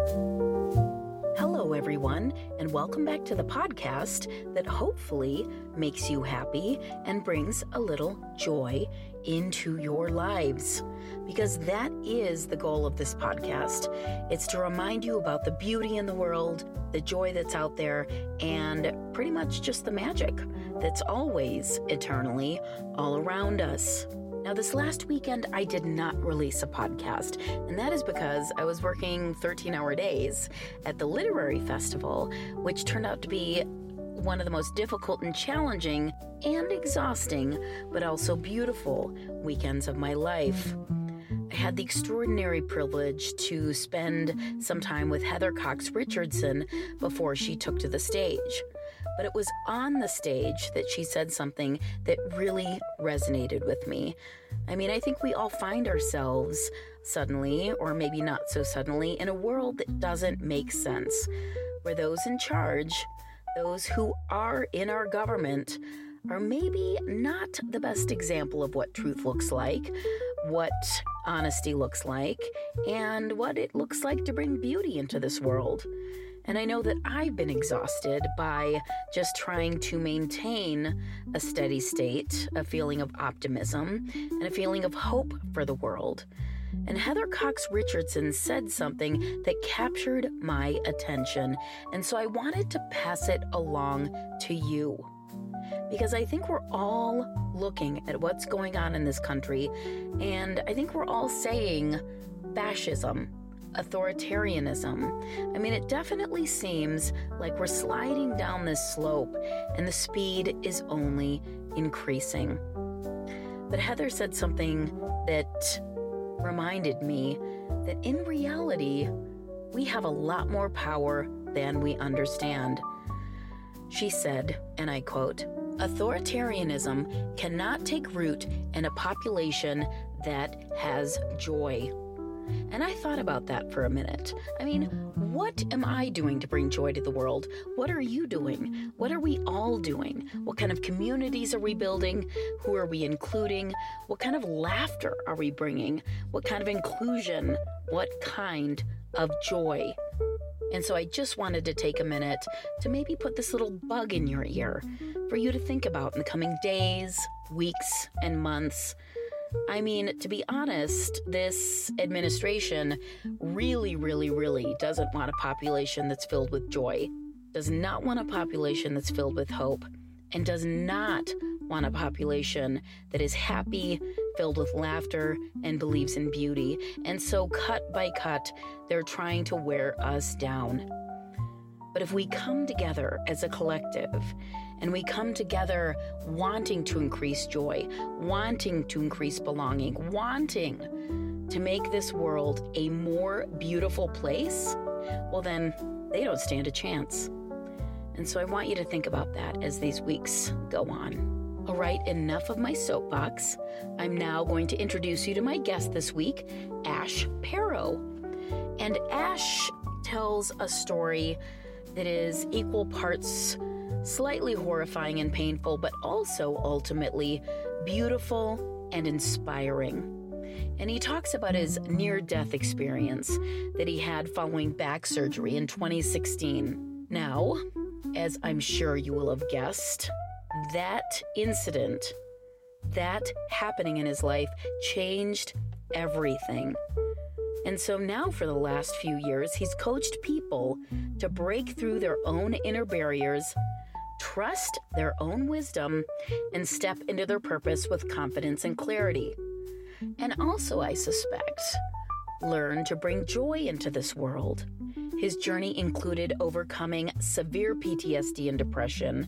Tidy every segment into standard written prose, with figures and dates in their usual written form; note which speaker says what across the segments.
Speaker 1: Hello, everyone, and welcome back to the podcast that hopefully makes you happy and brings a little joy into your lives. Because that is the goal of this podcast. It's to remind you about the beauty in the world, the joy that's out there, and pretty much just the magic that's always eternally all around us. Now, this last weekend, I did not release a podcast, and that is because I was working 13-hour days at the Literary Festival, which turned out to be one of the most difficult and challenging and exhausting, but also beautiful weekends of my life. I had the extraordinary privilege to spend some time with Heather Cox Richardson before she took to the stage. But it was on the stage that she said something that really resonated with me. I mean, I think we all find ourselves suddenly, or maybe not so suddenly, in a world that doesn't make sense, where those in charge, those who are in our government, are maybe not the best example of what truth looks like, what honesty looks like, and what it looks like to bring beauty into this world. And I know that I've been exhausted by just trying to maintain a steady state, a feeling of optimism, and a feeling of hope for the world. And Heather Cox Richardson said something that captured my attention, and so I wanted to pass it along to you. Because I think we're all looking at what's going on in this country, and I think we're all saying fascism, authoritarianism. I mean, it definitely seems like we're sliding down this slope and the speed is only increasing. But Heather said something that reminded me that in reality, we have a lot more power than we understand. She said, and I quote, "Authoritarianism cannot take root in a population that has joy." And I thought about that for a minute. I mean, what am I doing to bring joy to the world? What are you doing? What are we all doing? What kind of communities are we building? Who are we including? What kind of laughter are we bringing? What kind of inclusion? What kind of joy? And so I just wanted to take a minute to maybe put this little bug in your ear for you to think about in the coming days, weeks, and months. I mean, to be honest, this administration really doesn't want a population that's filled with joy, does not want a population that's filled with hope, and does not want a population that is happy, filled with laughter, and believes in beauty. And so cut by cut, they're trying to wear us down. But if we come together as a collective, and we come together wanting to increase joy, wanting to increase belonging, wanting to make this world a more beautiful place, well then, they don't stand a chance. And so I want you to think about that as these weeks go on. All right, enough of my soapbox. I'm now going to introduce you to my guest this week, Ash Pero. And Ash tells a story that is equal parts slightly horrifying and painful, but also ultimately beautiful and inspiring. And he talks about his near-death experience that he had following back surgery in 2016. Now, as I'm sure you will have guessed, that incident, that happening in his life, changed everything. And so now for the last few years, he's coached people to break through their own inner barriers, trust their own wisdom, and step into their purpose with confidence and clarity. And also, I suspect, learn to bring joy into this world. His journey included overcoming severe PTSD and depression,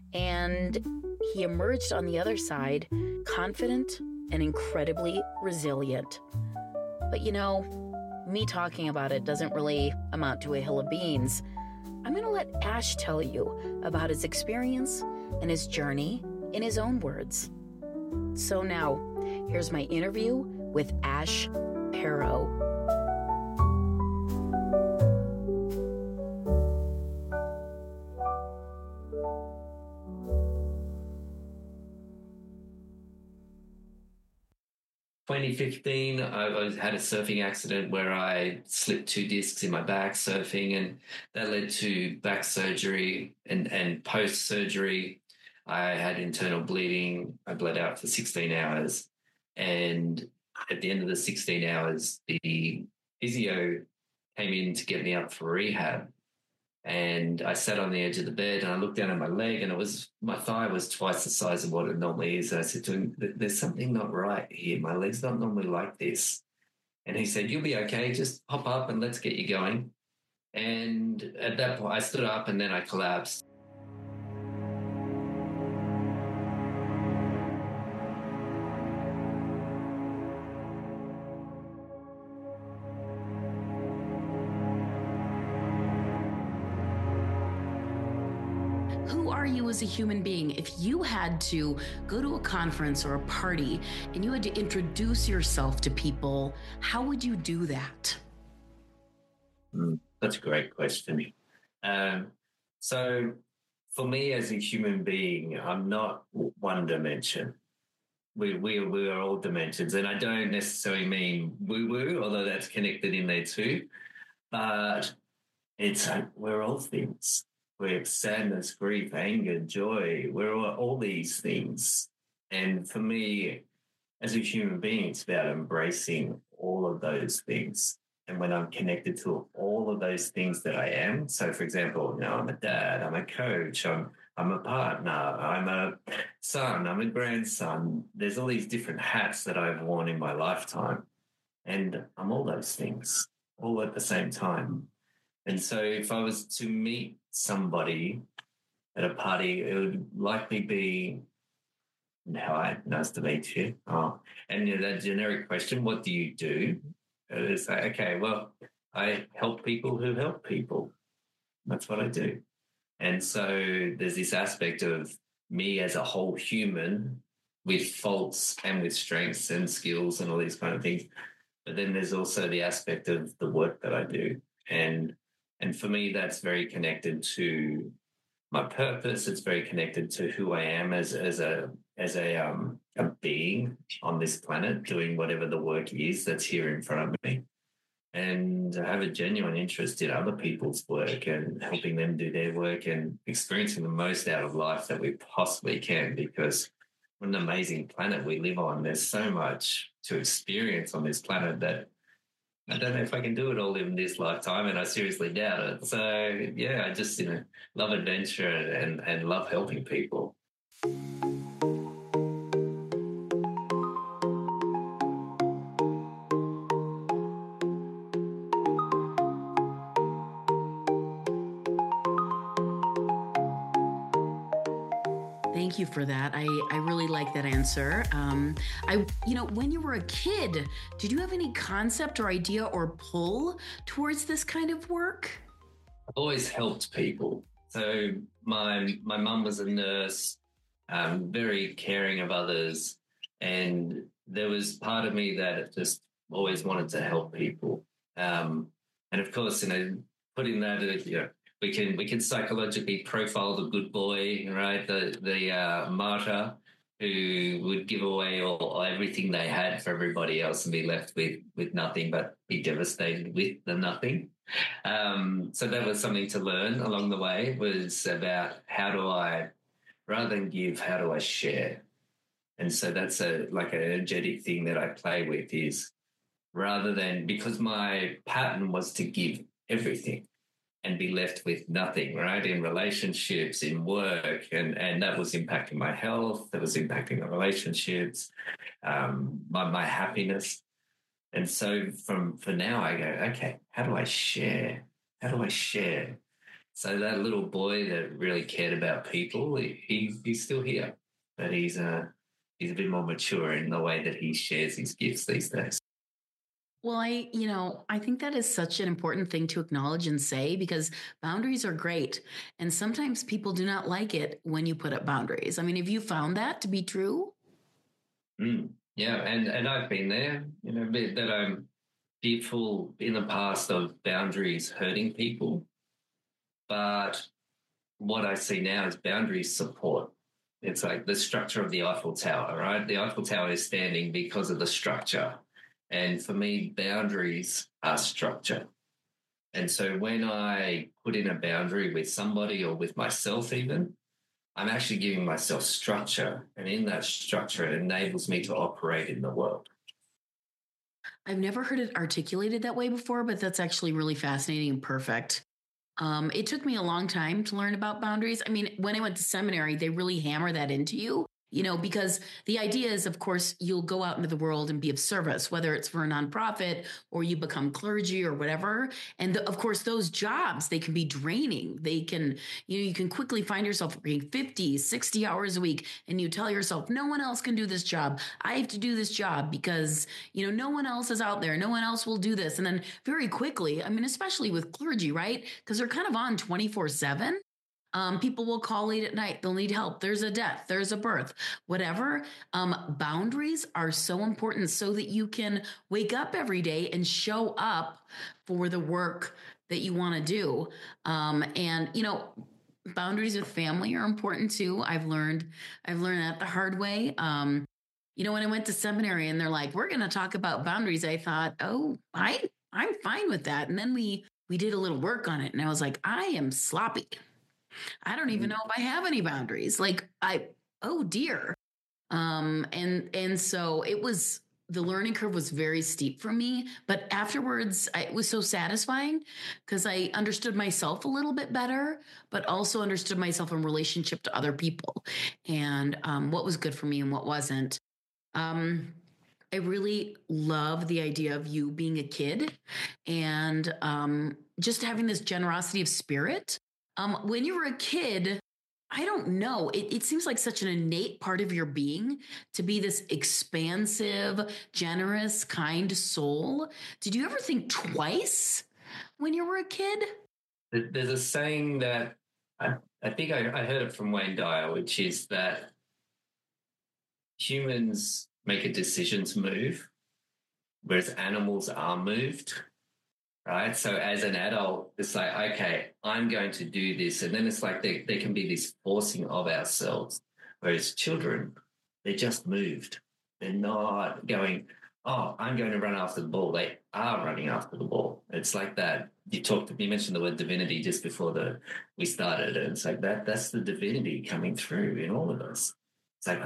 Speaker 1: and he emerged on the other side confident and incredibly resilient. But you know, me talking about it doesn't really amount to a hill of beans. I'm going to let Ash tell you about his experience and his journey in his own words. So now, here's my interview with Ash Pero.
Speaker 2: 2015, had a surfing accident where I slipped 2 discs in my back surfing, and that led to back surgery and post-surgery. I had internal bleeding. I bled out for 16 hours. And at the end of the 16 hours, the physio came in to get me up for rehab. And I sat on the edge of the bed and I looked down at my leg, and my thigh was twice the size of what it normally is. And I said to him, there's something not right here. My leg's not normally like this. And he said, you'll be okay. Just hop up and let's get you going. And at that point, I stood up and then I collapsed.
Speaker 1: Who are you as a human being? If you had to go to a conference or a party and you had to introduce yourself to people, how would you do that?
Speaker 2: That's a great question. So for me as a human being, I'm not one dimension. We are all dimensions, and I don't necessarily mean woo-woo, although that's connected in there too. But it's like we're all things. We're sadness, grief, anger, joy. We're all these things. And for me, as a human being, it's about embracing all of those things. And when I'm connected to all of those things that I am, so for example, I'm a dad, I'm a coach, I'm a partner, I'm a son, I'm a grandson. There's all these different hats that I've worn in my lifetime. And I'm all those things, all at the same time. And so if I was to meet somebody at a party, it would likely be, hi, nice to meet you. Oh, and that generic question, what do you do? It's like, okay, well, I help people who help people. That's what I do. And so there's this aspect of me as a whole human with faults and with strengths and skills and all these kind of things. But then there's also the aspect of the work that I do. And for me, that's very connected to my purpose. It's very connected to who I am as a being on this planet, doing whatever the work is that's here in front of me. And I have a genuine interest in other people's work and helping them do their work and experiencing the most out of life that we possibly can, because what an amazing planet we live on. There's so much to experience on this planet that I don't know if I can do it all in this lifetime, and I seriously doubt it. So, yeah, I just, love adventure and love helping people.
Speaker 1: Thank you for that. I really like that answer. When you were a kid, did you have any concept or idea or pull towards this kind of work?
Speaker 2: I've always helped people. So my mum was a nurse, very caring of others, and there was part of me that just always wanted to help people. And of course, putting that, we can psychologically profile the good boy, right? The martyr who would give away all everything they had for everybody else and be left with nothing, but be devastated with the nothing. So that was something to learn along the way, was about how do I, rather than give, how do I share? And so that's like an energetic thing that I play with, is rather than, because my pattern was to give everything and be left with nothing, right? In relationships, in work, and that was impacting my health, that was impacting my relationships, my happiness. And so for now, I go, okay, how do I share? How do I share? So that little boy that really cared about people, he's still here, but he's a bit more mature in the way that he shares his gifts these days.
Speaker 1: Well, I think that is such an important thing to acknowledge and say, because boundaries are great. And sometimes people do not like it when you put up boundaries. I mean, have you found that to be true?
Speaker 2: Yeah. And I've been there, that I'm fearful in the past of boundaries hurting people. But what I see now is boundaries support. It's like the structure of the Eiffel Tower, right? The Eiffel Tower is standing because of the structure. And for me, boundaries are structure. And so when I put in a boundary with somebody or with myself, even, I'm actually giving myself structure. And in that structure, it enables me to operate in the world.
Speaker 1: I've never heard it articulated that way before, but that's actually really fascinating and perfect. It took me a long time to learn about boundaries. I mean, when I went to seminary, they really hammer that into you, because the idea is, of course, you'll go out into the world and be of service, whether it's for a nonprofit or you become clergy or whatever. And of course, those jobs, they can be draining. They can, you can quickly find yourself working 50, 60 hours a week. And you tell yourself, no one else can do this job. I have to do this job because, no one else is out there. No one else will do this. And then very quickly, I mean, especially with clergy, right? Because they're kind of on 24/7. People will call late at night. They'll need help. There's a death. There's a birth, whatever. Boundaries are so important so that you can wake up every day and show up for the work that you want to do. Boundaries with family are important too. I've learned that the hard way. When I went to seminary and they're like, we're going to talk about boundaries, I thought, oh, I'm fine with that. And then we did a little work on it and I was like, I am sloppy. I don't even know if I have any boundaries. Oh dear. And so the learning curve was very steep for me, but afterwards it was so satisfying because I understood myself a little bit better, but also understood myself in relationship to other people and what was good for me and what wasn't. I really love the idea of you being a kid and just having this generosity of spirit. When you were a kid, I don't know. It seems like such an innate part of your being to be this expansive, generous, kind soul. Did you ever think twice when you were a kid?
Speaker 2: There's a saying that I think I heard it from Wayne Dyer, which is that humans make a decision to move, whereas animals are moved. Right. So as an adult, it's like, okay, I'm going to do this. And then it's like there can be this forcing of ourselves. Whereas children, they're just moved. They're not going, oh, I'm going to run after the ball. They are running after the ball. It's like that. You mentioned the word divinity just before we started. And it's like that's the divinity coming through in all of us. It's like,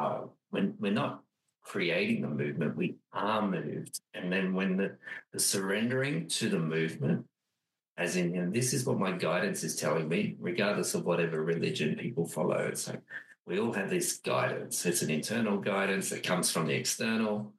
Speaker 2: when we're not creating the movement, we are moved. And then when the surrendering to the movement, as in, this is what my guidance is telling me, regardless of whatever religion people follow. It's like we all have this guidance. It's an internal guidance that comes from the external.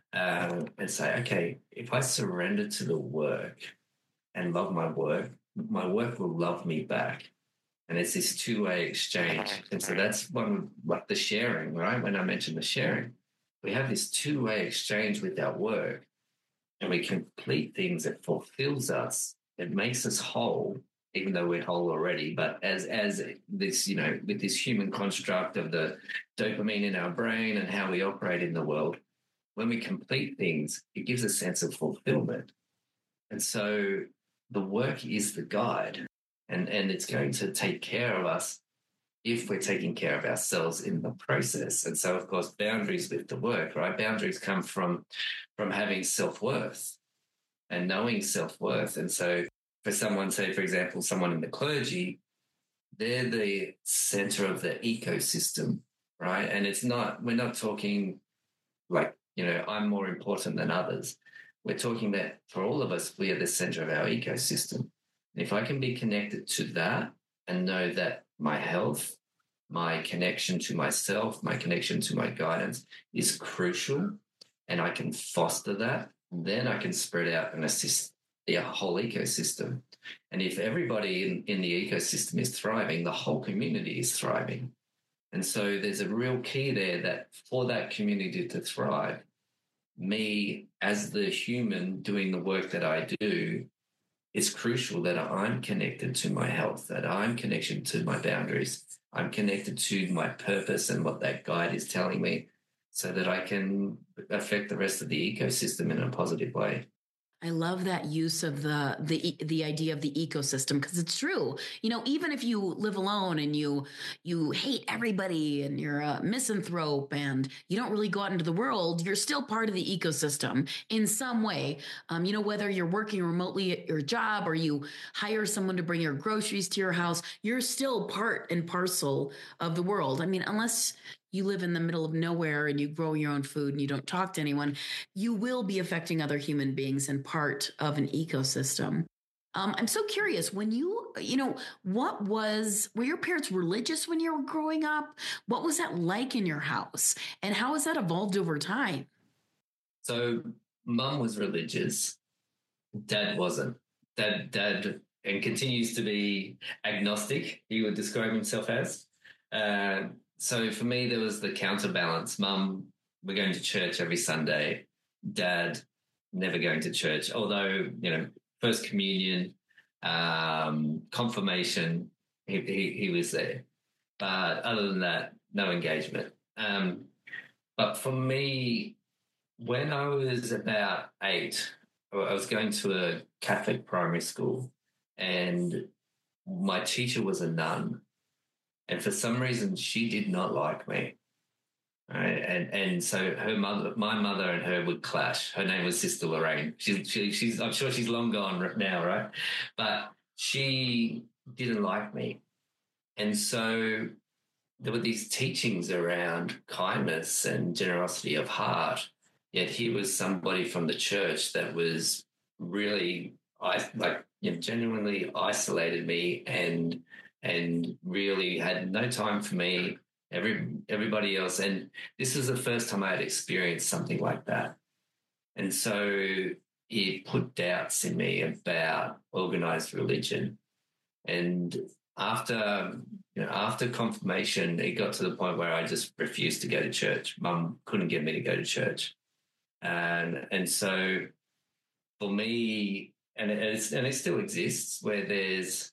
Speaker 2: And say, okay, if I surrender to the work and love my work will love me back. And it's this two-way exchange. And so that's one, like the sharing, right? When I mentioned the sharing, we have this two-way exchange with our work and we complete things that fulfills us. It makes us whole, even though we're whole already. But as this, with this human construct of the dopamine in our brain and how we operate in the world, when we complete things, it gives a sense of fulfillment. And so the work is the guide and it's going to take care of us if we're taking care of ourselves in the process. And so, of course, boundaries with the work, right? Boundaries come from having self-worth and knowing self-worth. And so for someone, say, for example, someone in the clergy, they're the center of the ecosystem, right? And we're not talking like, I'm more important than others. We're talking that for all of us, we are the center of our ecosystem. And if I can be connected to that and know that my health, my connection to myself, my connection to my guidance is crucial, and I can foster that, then I can spread out and assist the whole ecosystem. And if everybody in the ecosystem is thriving, the whole community is thriving. And so there's a real key there that for that community to thrive, me as the human doing the work that I do, it's crucial that I'm connected to my health, that I'm connected to my boundaries, I'm connected to my purpose and what that guide is telling me so that I can affect the rest of the ecosystem in a positive way.
Speaker 1: I love that use of the idea of the ecosystem, because it's true. Even if you live alone and you hate everybody and you're a misanthrope and you don't really go out into the world, you're still part of the ecosystem in some way. Whether you're working remotely at your job or you hire someone to bring your groceries to your house, you're still part and parcel of the world. I mean, unless you live in the middle of nowhere and you grow your own food and you don't talk to anyone, you will be affecting other human beings and part of an ecosystem. I'm so curious, when were your parents religious when you were growing up? What was that like in your house? And how has that evolved over time?
Speaker 2: So mum was religious. Dad wasn't. Dad, and continues to be agnostic, he would describe himself as. So for me, there was the counterbalance. Mum, we're going to church every Sunday. Dad, never going to church. Although, first communion, confirmation, he was there. But other than that, no engagement. But for me, when I was about 8, I was going to a Catholic primary school, and my teacher was a nun. And for some reason, she did not like me. Right? And so my mother and her would clash. Her name was Sister Lorraine. She's I'm sure she's long gone now, right? But she didn't like me. And so there were these teachings around kindness and generosity of heart. Yet here was somebody from the church that was really genuinely isolated me and really had no time for me. Everybody else, and this was the first time I had experienced something like that, and so it put doubts in me about organized religion. And after confirmation, it got to the point where I just refused to go to church. Mum couldn't get me to go to church, and so for me, and it still exists, where there's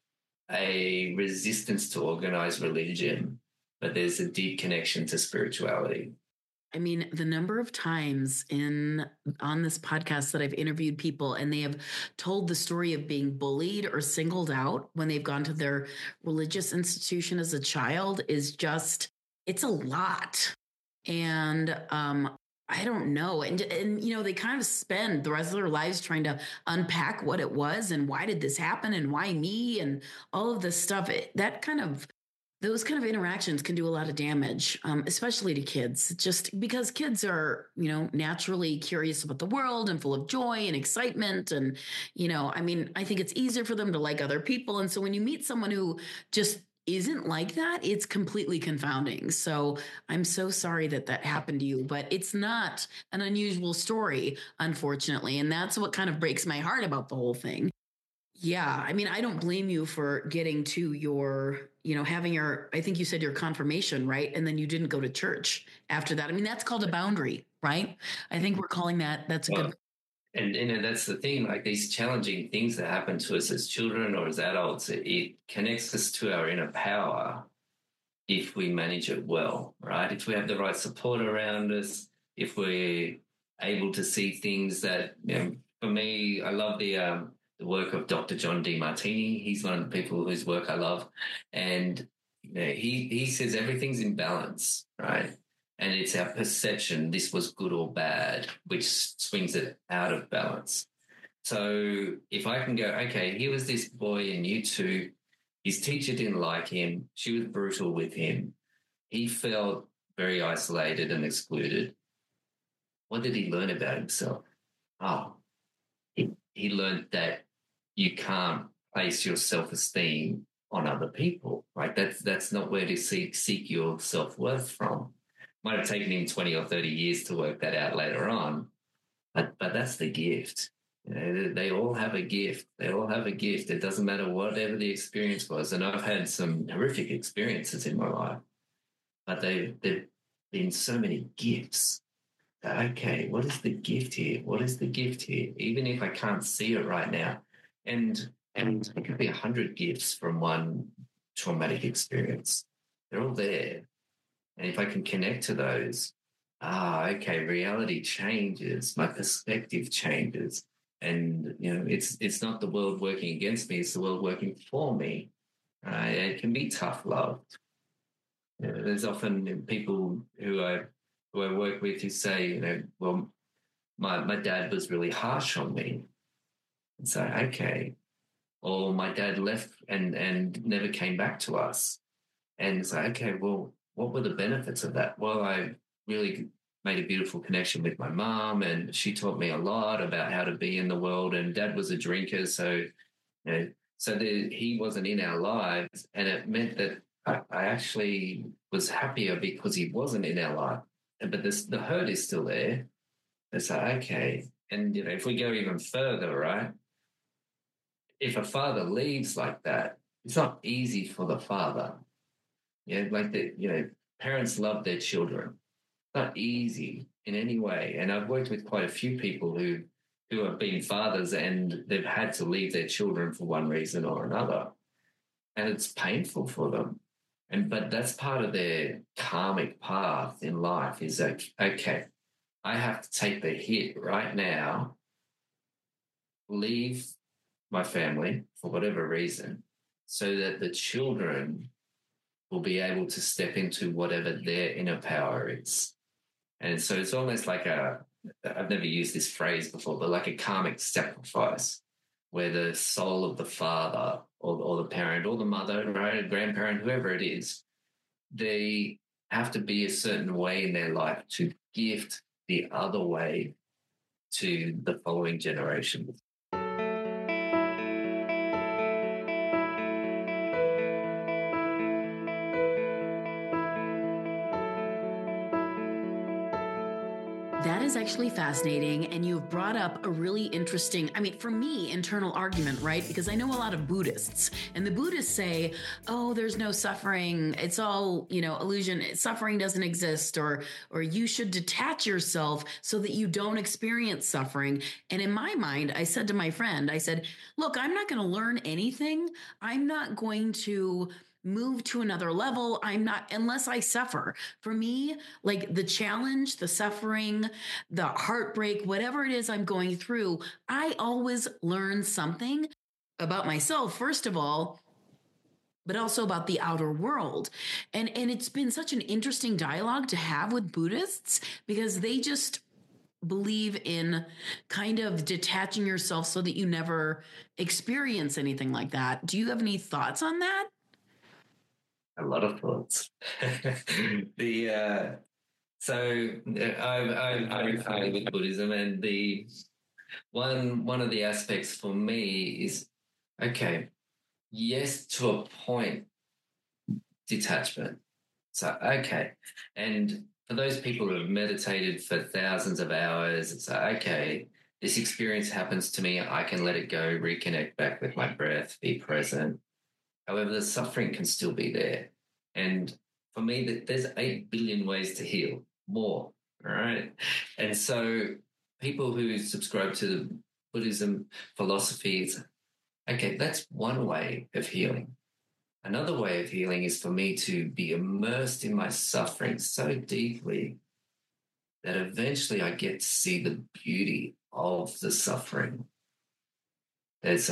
Speaker 2: a resistance to organized religion, but there's a deep connection to spirituality.
Speaker 1: I mean, the number of times on this podcast that I've interviewed people and they have told the story of being bullied or singled out when they've gone to their religious institution as a child is just, it's a lot. And I don't know. And they kind of spend the rest of their lives trying to unpack what it was and why did this happen and why me and all of this stuff. Those kind of interactions can do a lot of damage, especially to kids, just because kids are, naturally curious about the world and full of joy and excitement. And, I think it's easier for them to like other people. And so when you meet someone who just isn't like that, it's completely confounding. So I'm so sorry that happened to you, but it's not an unusual story, unfortunately. And that's what kind of breaks my heart about the whole thing. Yeah, I mean, I don't blame you for getting to your, having I think you said your confirmation, right? And then you didn't go to church after that. I mean, that's called a boundary, right? I think we're calling that's a good.
Speaker 2: And that's the thing, like these challenging things that happen to us as children or as adults, it connects us to our inner power if we manage it well, right? If we have the right support around us, if we're able to see things that, for me, I love the work of Dr. John Demartini. He's one of the people whose work I love. And he says everything's in balance, right? And it's our perception, this was good or bad, which swings it out of balance. So if I can go, okay, here was this boy in year 2, his teacher didn't like him, she was brutal with him, he felt very isolated and excluded. What did he learn about himself? He learned that you can't place your self-esteem on other people, right? That's not where to seek your self-worth from. Might have taken him 20 or 30 years to work that out later on, but that's the gift. They all have a gift. They all have a gift. It doesn't matter whatever the experience was. And I've had some horrific experiences in my life, but they've been so many gifts. Okay, what is the gift here? What is the gift here? Even if I can't see it right now. And it could be 100 gifts from one traumatic experience. They're all there. And if I can connect to those, okay, reality changes, my perspective changes, And, it's not the world working against me, it's the world working for me. Right? It can be tough love. There's often people who I work with who say, well, my dad was really harsh on me. And so, okay. Or my dad left and never came back to us. And it's like, okay, well, what were the benefits of that? Well, I really made a beautiful connection with my mom, and she taught me a lot about how to be in the world. And dad was a drinker, so he wasn't in our lives, and it meant that I actually was happier because he wasn't in our life. But the hurt is still there. It's like, okay. And, if we go even further, right? If a father leaves like that, it's not easy for the father. Yeah, like parents love their children. It's not easy in any way. And I've worked with quite a few people who have been fathers and they've had to leave their children for one reason or another. And it's painful for them. But that's part of their karmic path in life is that, okay, I have to take the hit right now, leave my family for whatever reason, so that the children will be able to step into whatever their inner power is. And so it's almost like I've never used this phrase before, but like a karmic sacrifice, where the soul of the father or the parent or the mother, right, a grandparent, whoever it is, they have to be a certain way in their life to gift the other way to the following generation.
Speaker 1: That is actually fascinating. And you've brought up a really interesting, for me, internal argument, right? Because I know a lot of Buddhists, and the Buddhists say, oh, there's no suffering. It's all, illusion. Suffering doesn't exist, or you should detach yourself so that you don't experience suffering. And in my mind, I said to my friend, I said, look, I'm not going to learn anything. I'm not going to move to another level. I'm not, unless I suffer. For me, like the challenge, the suffering, the heartbreak, whatever it is I'm going through, I always learn something about myself, first of all, but also about the outer world. And it's been such an interesting dialogue to have with Buddhists, because they just believe in kind of detaching yourself so that you never experience anything like that. Do you have any thoughts on that?
Speaker 2: A lot of thoughts. I'm familiar with Buddhism, and the one of the aspects for me is, okay, yes, to a point, detachment. So, okay. And for those people who have meditated for thousands of hours, it's like, okay, this experience happens to me. I can let it go, reconnect back with my breath, be present. However, the suffering can still be there. And for me, there's 8 billion ways to heal, more, all right? And so people who subscribe to the Buddhism philosophies, okay, that's one way of healing. Another way of healing is for me to be immersed in my suffering so deeply that eventually I get to see the beauty of the suffering. There's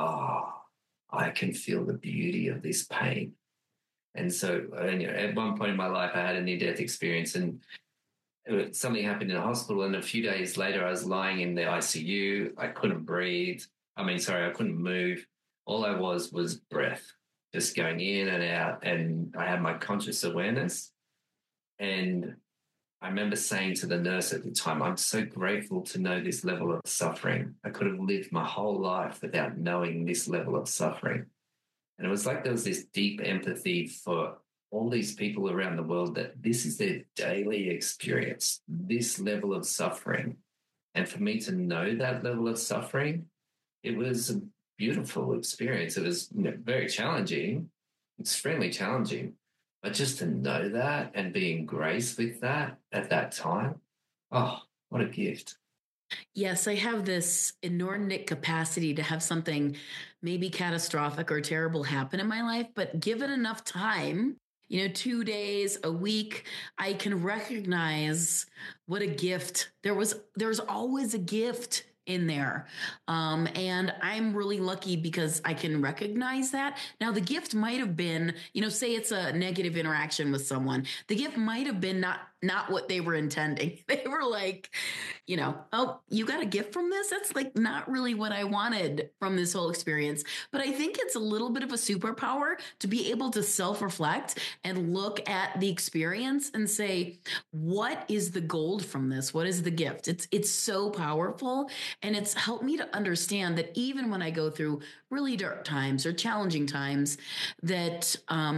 Speaker 2: I can feel the beauty of this pain. And so at one point in my life, I had a near-death experience, and something happened in a hospital, and a few days later I was lying in the ICU. I couldn't breathe. I couldn't move. All I was breath, just going in and out, and I had my conscious awareness. And I remember saying to the nurse at the time, I'm so grateful to know this level of suffering. I could have lived my whole life without knowing this level of suffering. And it was like there was this deep empathy for all these people around the world, that this is their daily experience, this level of suffering. And for me to know that level of suffering, it was a beautiful experience. It was very challenging, extremely challenging. But just to know that and be in grace with that at that time, oh, what a gift.
Speaker 1: Yes, I have this inordinate capacity to have something maybe catastrophic or terrible happen in my life, but give it enough time, 2 days, a week, I can recognize what a gift. There's always a gift in there. And I'm really lucky because I can recognize that. Now, the gift might have been, say it's a negative interaction with someone. The gift might have been not what they were intending. They were like, oh, you got a gift from this? That's like not really what I wanted from this whole experience. But I think it's a little bit of a superpower to be able to self-reflect and look at the experience and say, what is the gold from this? What is the gift? It's so powerful. And it's helped me to understand that even when I go through really dark times or challenging times, that,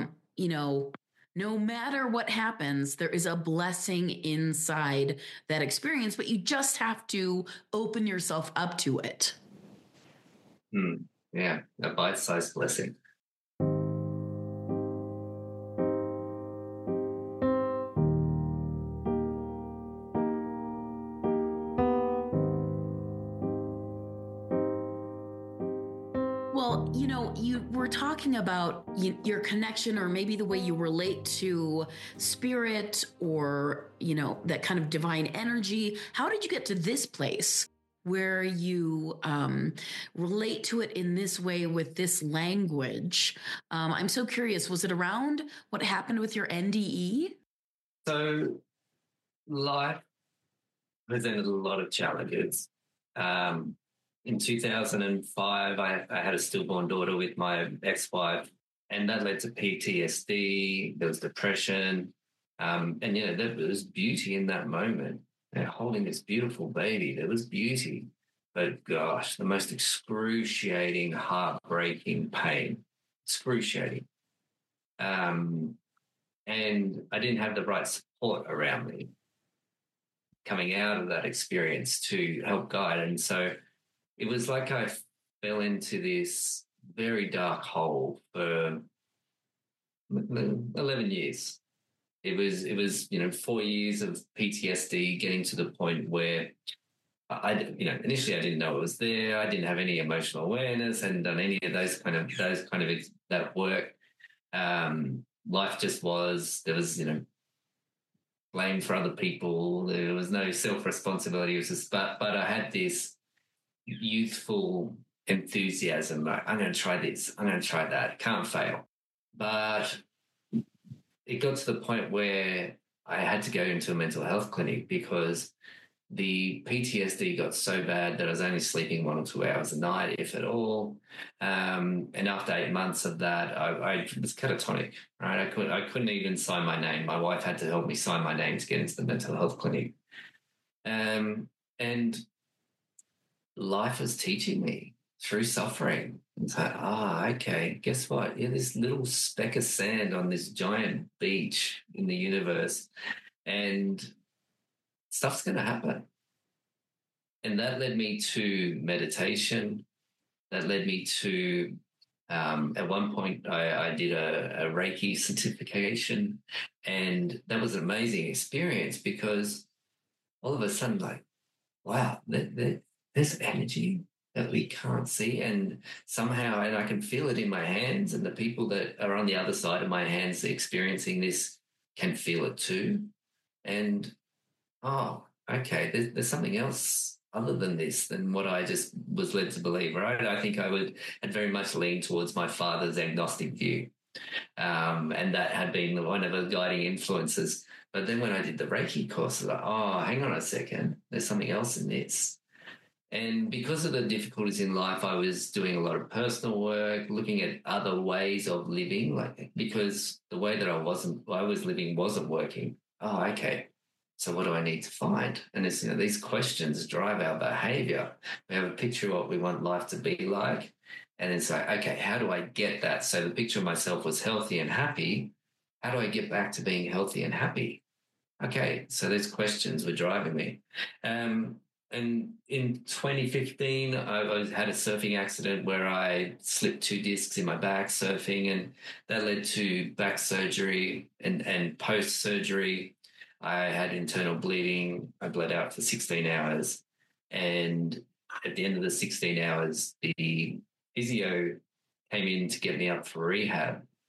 Speaker 1: no matter what happens, there is a blessing inside that experience, but you just have to open yourself up to it.
Speaker 2: Yeah, a bite-sized blessing.
Speaker 1: Well, you were talking about your connection or maybe the way you relate to spirit or, that kind of divine energy. How did you get to this place where you relate to it in this way with this language? I'm so curious. Was it around what happened with your NDE?
Speaker 2: So life presented a lot of challenges. In 2005, I had a stillborn daughter with my ex-wife, and that led to PTSD. There was depression, and there was beauty in that moment. Holding this beautiful baby, there was beauty, but gosh, the most excruciating, heartbreaking pain, excruciating. And I didn't have the right support around me coming out of that experience to help guide, and so it was like I fell into this very dark hole for 11 years. It was 4 years of PTSD, getting to the point where initially I didn't know it was there. I didn't have any emotional awareness, hadn't done any of that work. Life just was, there was, blame for other people. There was no self-responsibility. It was just, but I had this youthful enthusiasm. Like, I'm going to try this. I'm going to try that. Can't fail. But it got to the point where I had to go into a mental health clinic because the PTSD got so bad that I was only sleeping 1 or 2 hours a night, if at all. And after 8 months of that, I was catatonic. Right, I couldn't even sign my name. My wife had to help me sign my name to get into the mental health clinic. And life was teaching me through suffering. It's like, okay, guess what? You're this little speck of sand on this giant beach in the universe, and stuff's going to happen. And that led me to meditation. That led me to, at one point, I did a Reiki certification, and that was an amazing experience because all of a sudden, like, wow, there's energy that we can't see, and somehow, and I can feel it in my hands, and the people that are on the other side of my hands experiencing this can feel it too. And, okay, there's something else other than this, than what I just was led to believe, right? I think I'd very much lean towards my father's agnostic view. And that had been one of the guiding influences. But then when I did the Reiki course, I was like, hang on a second, there's something else in this. And because of the difficulties in life, I was doing a lot of personal work, looking at other ways of living, because the way that I was living wasn't working. Okay. So what do I need to find? And it's, these questions drive our behavior. We have a picture of what we want life to be like. And it's like, okay, how do I get that? So the picture of myself was healthy and happy. How do I get back to being healthy and happy? Okay, so those questions were driving me. And in 2015, I had a surfing accident where I slipped 2 discs in my back surfing, and that led to back surgery and post-surgery. I had internal bleeding. I bled out for 16 hours. And at the end of the 16 hours, the physio came in to get me up for rehab.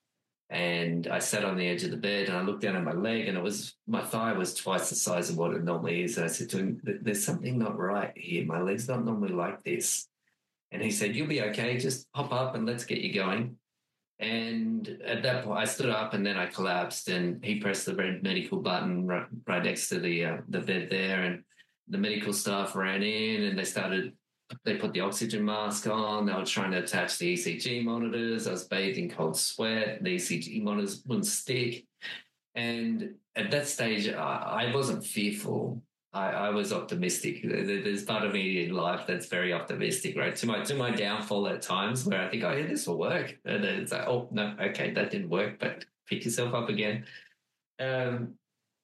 Speaker 2: And I sat on the edge of the bed and I looked down at my leg, and my thigh was twice the size of what it normally is. And I said to him, there's something not right here. My leg's not normally like this. And he said, you'll be okay. Just hop up and let's get you going. And at that point, I stood up and then I collapsed, and he pressed the red medical button right next to the bed there. And the medical staff ran in and they put the oxygen mask on. They were trying to attach the ECG monitors. I was bathed in cold sweat. The ECG monitors wouldn't stick. And at that stage, I wasn't fearful. I was optimistic. There's part of me in life that's very optimistic, right? To my downfall at times where I think, oh yeah, this will work. And then it's like, oh no, okay, that didn't work, but pick yourself up again. And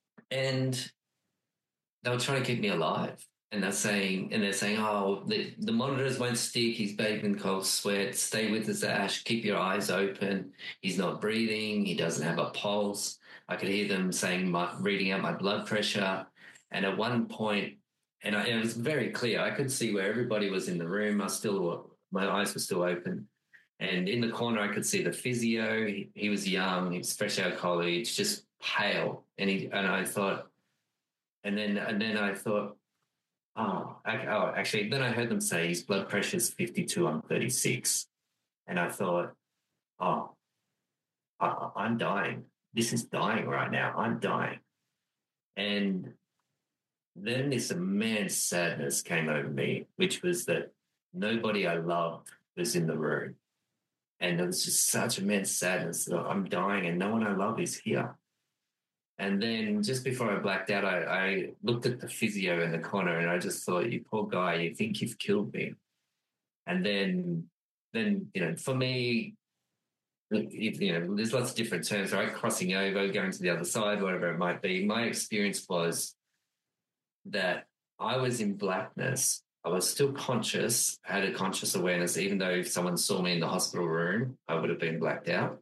Speaker 2: they were trying to keep me alive. And they're saying, oh, the monitors won't stick. He's bathed in cold sweat. Stay with us, Ash. Keep your eyes open. He's not breathing. He doesn't have a pulse. I could hear them saying, reading out my blood pressure. And at one point, and it was very clear. I could see where everybody was in the room. My eyes were still open. And in the corner, I could see the physio. He was young. He was fresh out of college, just pale. And I thought, and then I thought, actually, then I heard them say his blood pressure is 52 on 36. And I thought, oh, I'm dying. This is dying right now. I'm dying. And then this immense sadness came over me, which was that nobody I loved was in the room. And there was just such immense sadness that I'm dying and no one I love is here. And then just before I blacked out, I looked at the physio in the corner and I just thought, you poor guy, you think you've killed me. And then for me, there's lots of different terms, right? Crossing over, going to the other side, whatever it might be. My experience was that I was in blackness. I was still conscious, had a conscious awareness, even though if someone saw me in the hospital room, I would have been blacked out.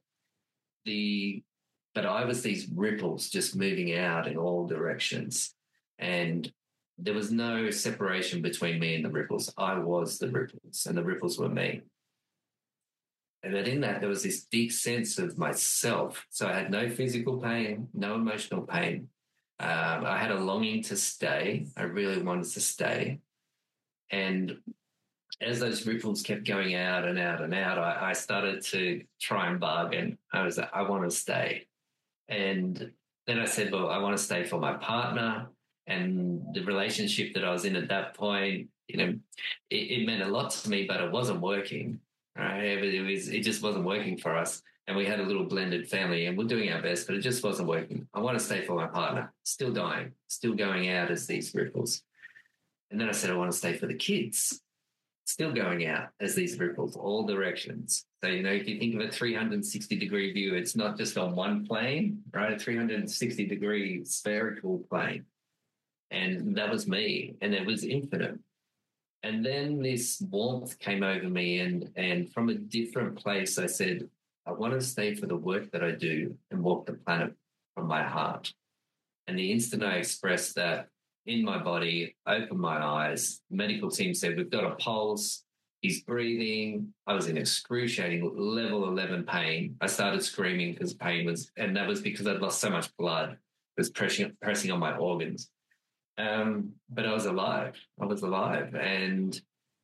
Speaker 2: But I was these ripples just moving out in all directions. And there was no separation between me and the ripples. I was the ripples and the ripples were me. And that in that, there was this deep sense of myself. So I had no physical pain, no emotional pain. I had a longing to stay. I really wanted to stay. And as those ripples kept going out and out and out, I started to try and bargain. I was like, I want to stay. And then I said, well, I want to stay for my partner. And the relationship that I was in at that point, it meant a lot to me, but it wasn't working. Right? It just wasn't working for us. And we had a little blended family and we're doing our best, but it just wasn't working. I want to stay for my partner, still dying, still going out as these ripples. And then I said, I want to stay for the kids, still going out as these ripples, all directions. So, if you think of a 360-degree view, it's not just on one plane, right? A 360-degree spherical plane. And that was me, and it was infinite. And then this warmth came over me, and from a different place, I said, I want to stay for the work that I do and walk the planet from my heart. And the instant I expressed that in my body, opened my eyes, the medical team said, we've got a pulse, he's breathing. I was in excruciating level 11 pain. I started screaming because and that was because I'd lost so much blood. It was pressing on my organs. But I was alive. And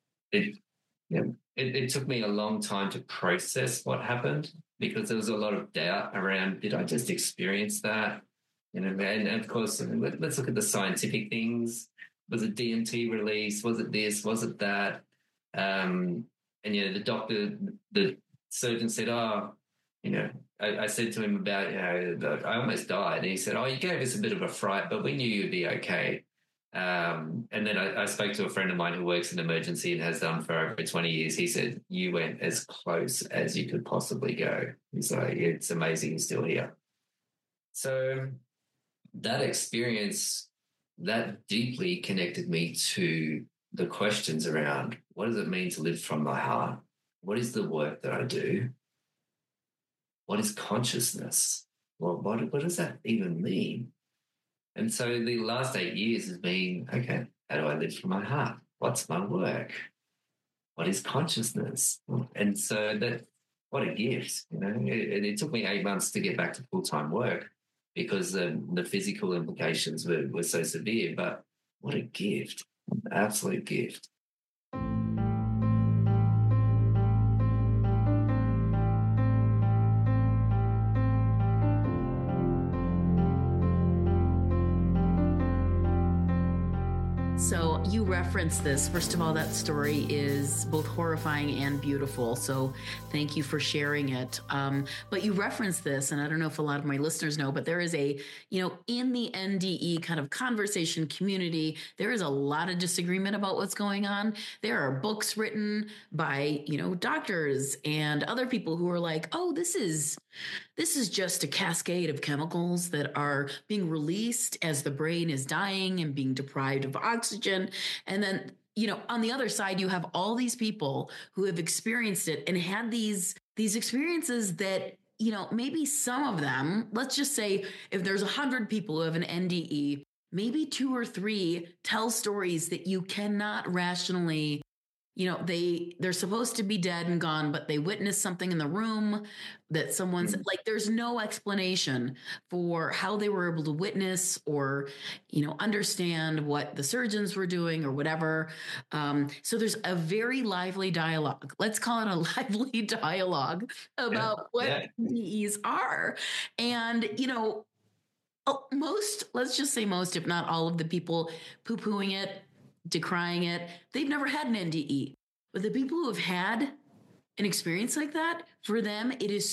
Speaker 2: it took me a long time to process what happened because there was a lot of doubt around, did I just experience that? And of course, let's look at the scientific things. Was it DMT release? Was it this? Was it that? And, the surgeon said, I said to him about, I almost died. And he said, you gave us a bit of a fright, but we knew you'd be okay. And then I spoke to a friend of mine who works in emergency and has done for over 20 years. He said, you went as close as you could possibly go. He's like, it's amazing you're still here. So that experience, that deeply connected me to the questions around what does it mean to live from my heart? What is the work that I do? What is consciousness? Well, what does that even mean? And so the last 8 years has been, okay, how do I live from my heart? What's my work? What is consciousness? And so what a gift. It took me 8 months to get back to full-time work because the physical implications were so severe. But what a gift, absolute gift.
Speaker 1: So you referenced this. First of all, that story is both horrifying and beautiful. So thank you for sharing it. But you referenced this, and I don't know if a lot of my listeners know, but there is a, in the NDE kind of conversation community, there is a lot of disagreement about what's going on. There are books written by, doctors and other people who are like, oh, this is just a cascade of chemicals that are being released as the brain is dying and being deprived of oxygen. And then, on the other side, you have all these people who have experienced it and had these experiences that, maybe some of them, let's just say if there's 100 people who have an NDE, maybe 2 or 3 tell stories that you cannot rationally, they're supposed to be dead and gone, but they witnessed something in the room that someone's like, there's no explanation for how they were able to witness or, understand what the surgeons were doing or whatever. So there's a very lively dialogue. Let's call it a lively dialogue about what NDEs are. And, let's just say most, if not all of the people poo-pooing it, decrying it, they've never had an NDE. But the people who have had an experience like that, for them,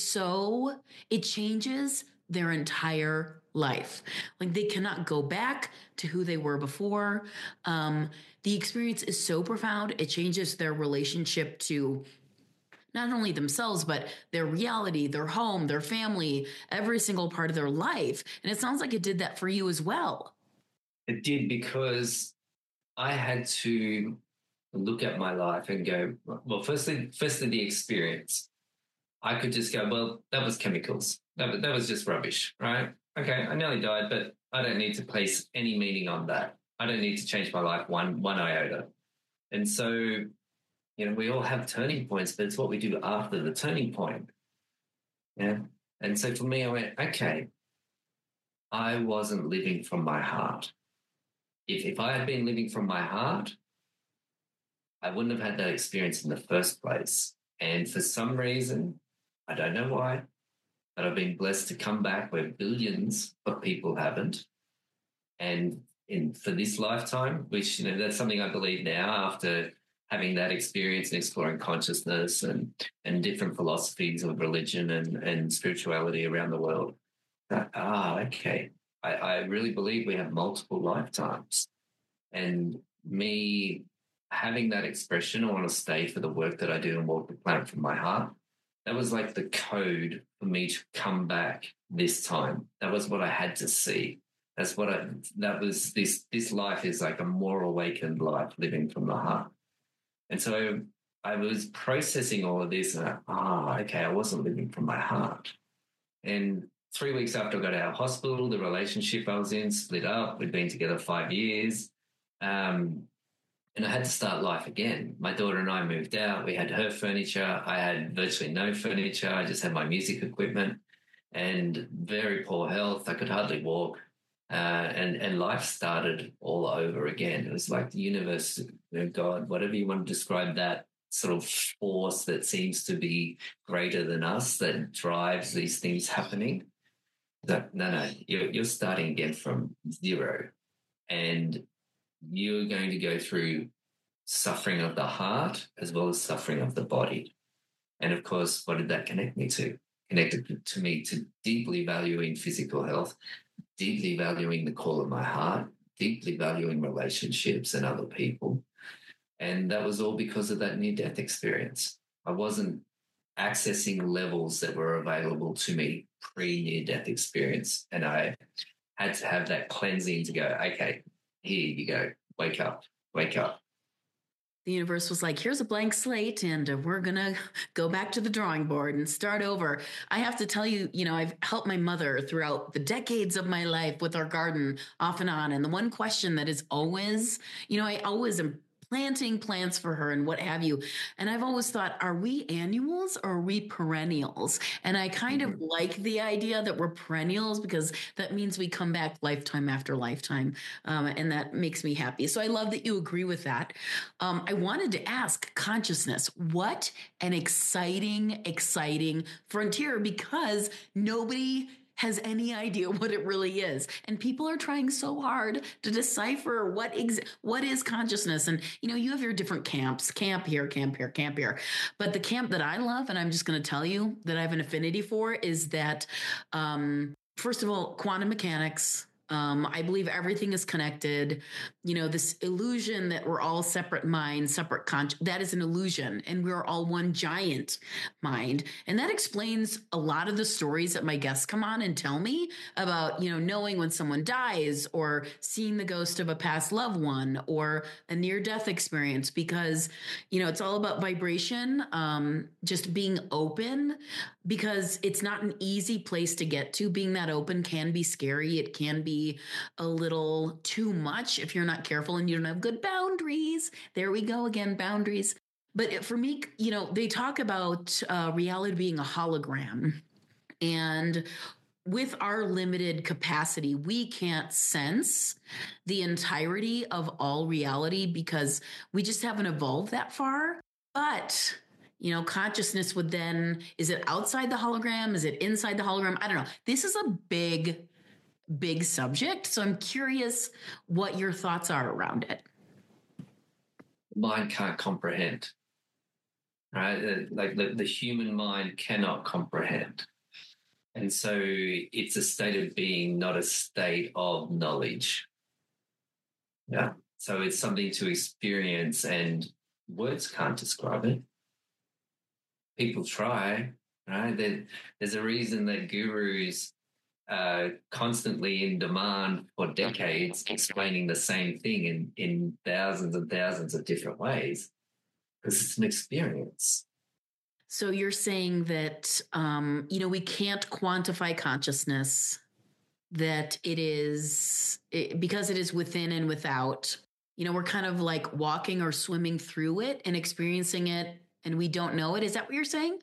Speaker 1: it changes their entire life. Like they cannot go back to who they were before. The experience is so profound. It changes their relationship to not only themselves, but their reality, their home, their family, every single part of their life. And it sounds like it did that for you as well.
Speaker 2: It did, because I had to look at my life and go, well, firstly the experience. I could just go, well, that was chemicals. That was just rubbish, right? Okay, I nearly died, but I don't need to place any meaning on that. I don't need to change my life one iota. And so, we all have turning points, but it's what we do after the turning point. Yeah. And so for me, I went, okay, I wasn't living from my heart. If I had been living from my heart, I wouldn't have had that experience in the first place. And for some reason, I don't know why, but I've been blessed to come back where billions of people haven't. And for this lifetime, which, that's something I believe now after having that experience and exploring consciousness and different philosophies of religion and spirituality around the world. Okay. I really believe we have multiple lifetimes. And me having that expression, I want to stay for the work that I do and walk the planet from my heart. That was like the code for me to come back this time. That was what I had to see. This life is like a more awakened life living from the heart. And so I was processing all of this and okay, I wasn't living from my heart. And 3 weeks after I got out of hospital, the relationship I was in split up. We'd been together 5 years. And I had to start life again. My daughter and I moved out. We had her furniture. I had virtually no furniture. I just had my music equipment and very poor health. I could hardly walk. And life started all over again. It was like the universe, God, whatever you want to describe that sort of force that seems to be greater than us that drives these things happening. No, you're starting again from zero, and you're going to go through suffering of the heart as well as suffering of the body. And of course, what did that connect me to? Connected to me to deeply valuing physical health, deeply valuing the call of my heart, deeply valuing relationships and other people. And that was all because of that near-death experience. I wasn't accessing levels that were available to me pre-near-death experience. And I had to have that cleansing to go, okay, here you go, wake up.
Speaker 1: The universe was like, here's a blank slate, and we're going to go back to the drawing board and start over. I have to tell you, I've helped my mother throughout the decades of my life with our garden off and on. And the one question that is always, I always am planting plants for her and what have you. And I've always thought, are we annuals or are we perennials? And I kind of like the idea that we're perennials because that means we come back lifetime after lifetime. And that makes me happy. So I love that you agree with that. I wanted to ask consciousness, what an exciting frontier, because nobody has any idea what it really is, and people are trying so hard to decipher what is consciousness. And you have your different camps, camp here, but the camp that I love, and I'm just going to tell you that I have an affinity for, is that first of all, quantum mechanics. I believe everything is connected. This illusion that we're all separate minds, separate that is an illusion, and we're all one giant mind. And that explains a lot of the stories that my guests come on and tell me about, knowing when someone dies or seeing the ghost of a past loved one or a near-death experience, because, it's all about vibration, just being open, because it's not an easy place to get to. Being that open can be scary. It can be a little too much if you're not careful and you don't have good boundaries. There we go again, boundaries. But for me, they talk about reality being a hologram. And with our limited capacity, we can't sense the entirety of all reality because we just haven't evolved that far. But consciousness would then, is it outside the hologram? Is it inside the hologram? I don't know. This is a big subject. So I'm curious what your thoughts are around it.
Speaker 2: Mind can't comprehend, right? Like the human mind cannot comprehend. And so it's a state of being, not a state of knowledge. Yeah. So it's something to experience, and words can't describe it. People try, right? There's a reason that gurus constantly in demand for decades, explaining the same thing in thousands and thousands of different ways, because it's an experience.
Speaker 1: So you're saying that, we can't quantify consciousness, that because it is within and without, we're kind of like walking or swimming through it and experiencing it, and we don't know it. Is that what you're saying?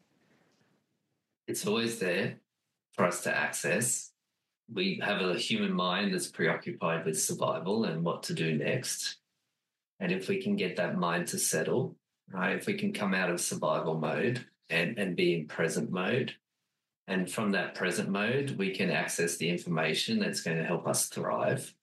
Speaker 2: It's always there for us to access. We have a human mind that's preoccupied with survival and what to do next. And if we can get that mind to settle, right, if we can come out of survival mode and be in present mode, and from that present mode, we can access the information that's going to help us thrive.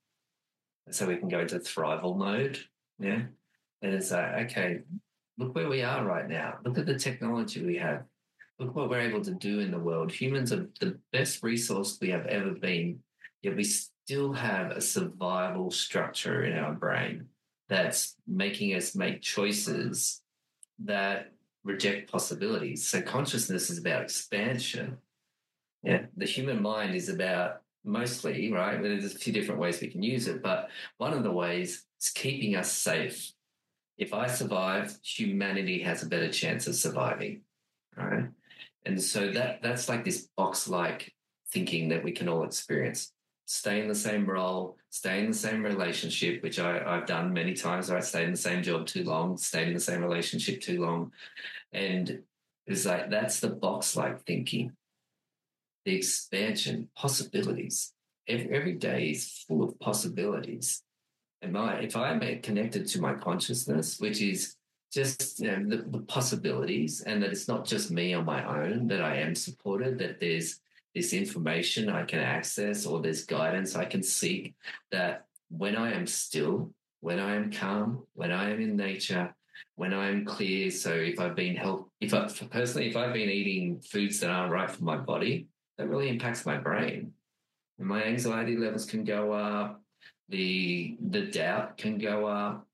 Speaker 2: So we can go into thrival mode. Yeah. And it's like, okay, look where we are right now. Look at the technology we have. Look what we're able to do in the world. Humans are the best resource we have ever been, yet we still have a survival structure in our brain that's making us make choices that reject possibilities. So consciousness is about expansion. Yeah, the human mind is about mostly, right? There's a few different ways we can use it, but one of the ways is keeping us safe. If I survive, humanity has a better chance of surviving, right? And so that's like this box-like thinking that we can all experience. Stay in the same role, stay in the same relationship, which I've done many times. I stayed in the same job too long, stayed in the same relationship too long. And it's like, that's the box-like thinking. The expansion, possibilities. Every day is full of possibilities. And if I'm connected to my consciousness, which is just the possibilities, and that it's not just me on my own, that I am supported, that there's this information I can access, or there's guidance I can seek, that when I am still, when I am calm, when I am in nature, when I am clear. So if I've been if I've been eating foods that aren't right for my body, that really impacts my brain. And my anxiety levels can go up, the doubt can go up.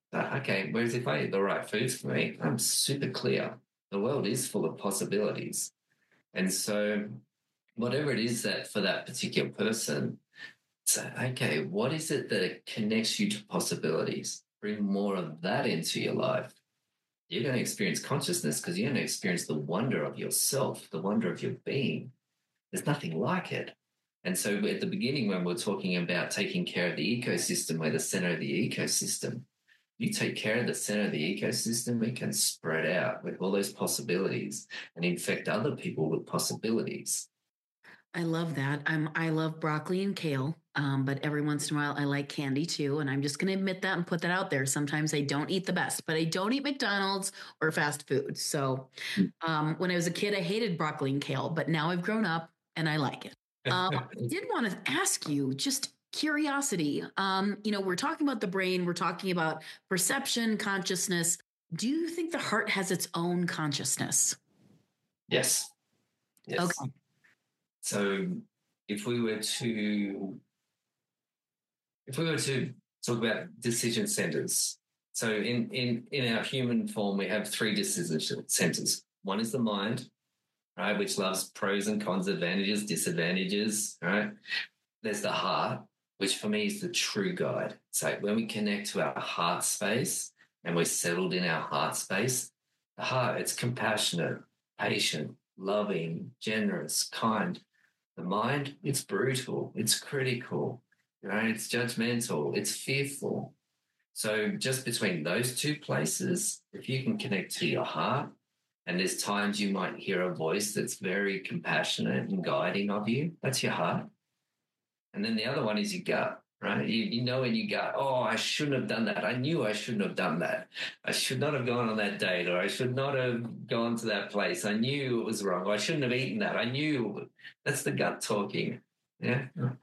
Speaker 2: Okay, whereas if I eat the right foods for me, I'm super clear. The world is full of possibilities. And so whatever it is that for that particular person, say, okay, what is it that connects you to possibilities? Bring more of that into your life. You're going to experience consciousness because you're going to experience the wonder of yourself, the wonder of your being. There's nothing like it. And so at the beginning, when we're talking about taking care of the ecosystem, we're the center of the ecosystem. you take care of the center of the ecosystem, it can spread out with all those possibilities and infect other people with possibilities.
Speaker 1: I love that. I love broccoli and kale, but every once in a while I like candy too. And I'm just going to admit that and put that out there. Sometimes I don't eat the best, but I don't eat McDonald's or fast food. So when I was a kid, I hated broccoli and kale, but now I've grown up and I like it. I did want to ask you, just curiosity. We're talking about the brain, we're talking about perception, consciousness. Do you think the heart has its own consciousness?
Speaker 2: Yes. Yes.
Speaker 1: Okay.
Speaker 2: So if we were to talk about decision centers, so in our human form, we have three decision centers. One is the mind, right, which loves pros and cons, advantages, disadvantages, right? There's the heart, which for me is the true guide. So when we connect to our heart space and we're settled in our heart space, the heart, it's compassionate, patient, loving, generous, kind. The mind, it's brutal, it's critical, right? It's judgmental, it's fearful. So just between those two places, if you can connect to your heart, and there's times you might hear a voice that's very compassionate and guiding of you, that's your heart. And then the other one is your gut, right? You know in your gut, oh, I shouldn't have done that. I knew I shouldn't have done that. I should not have gone on that date, or I should not have gone to that place. I knew it was wrong. Or I shouldn't have eaten that. I knew. That's the gut talking. Yeah.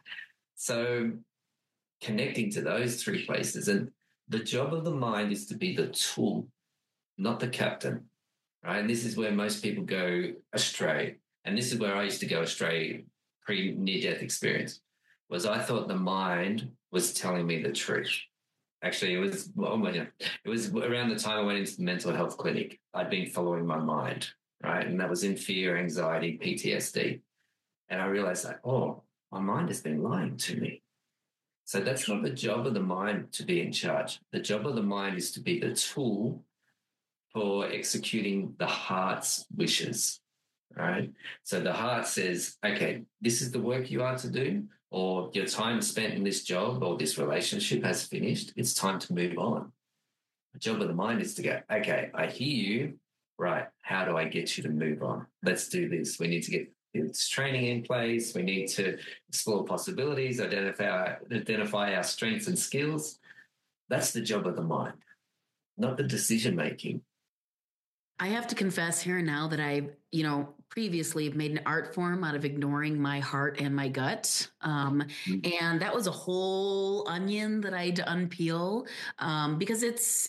Speaker 2: So connecting to those three places. And the job of the mind is to be the tool, not the captain, right? And this is where most people go astray. And this is where I used to go astray pre-near-death experience. Was I thought the mind was telling me the truth. Actually, it was around the time I went into the mental health clinic. I'd been following my mind, right? And that was in fear, anxiety, PTSD. And I realized that, oh, my mind has been lying to me. So that's not the job of the mind to be in charge. The job of the mind is to be the tool for executing the heart's wishes, right? So the heart says, okay, this is the work you are to do, or your time spent in this job or this relationship has finished. It's time to move on. The job of the mind is to go, okay, I hear you. Right. How do I get you to move on? Let's do this. We need to get this training in place. We need to explore possibilities, identify our strengths and skills. That's the job of the mind, not the decision making.
Speaker 1: I have to confess here and now that I, previously have made an art form out of ignoring my heart and my gut. And that was a whole onion that I had to unpeel because